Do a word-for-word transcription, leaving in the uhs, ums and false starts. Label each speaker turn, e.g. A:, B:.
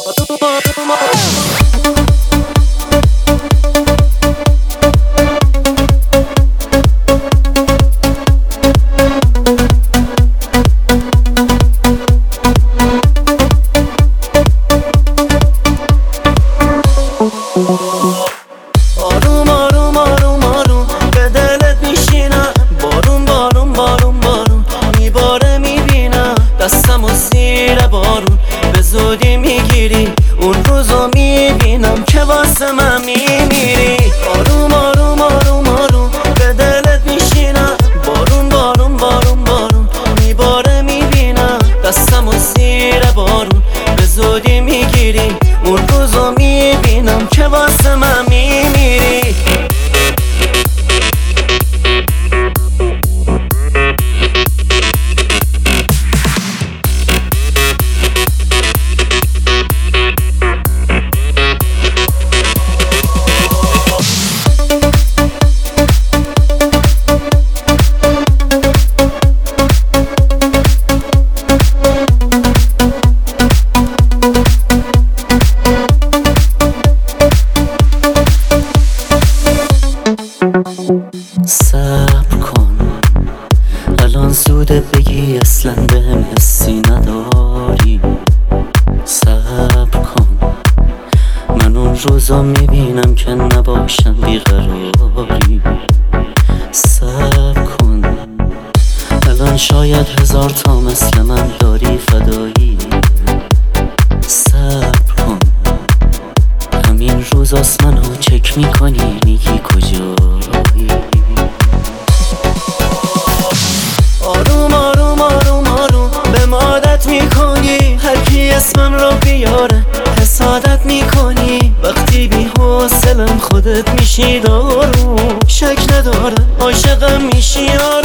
A: آروم آروم آروم آروم به دلت میشینم، بارون بارون بارون بارون میباره میبینم، دستم و زیر بارون به زودی میگیری، اون روزو میبینم که واسه من میمیری. آروم آروم آروم آروم به دلت میشینم، بارون بارون بارون بارون میباره میبینم، دستم و زیر بارون به زودی میگیری، اون روزو میبینم که واسه من میمیری. صبر کن الان زوده بگی اصلا بهم حسی نداری. صبر کن من اون روزا میبینم که نباشم بیقراری. صبر کن الان شاید هزار تا مثل من داری فدایی. صبر کن همین روزاست منو چک میکنی میگی کجایی. آروم آروم آروم آروم به مادت میکنی، هر کی اسمم رو بیاره حسادت میکنی، وقتی بی حوصلم خودت میشی دارو، شک نداره عاشقم میشی.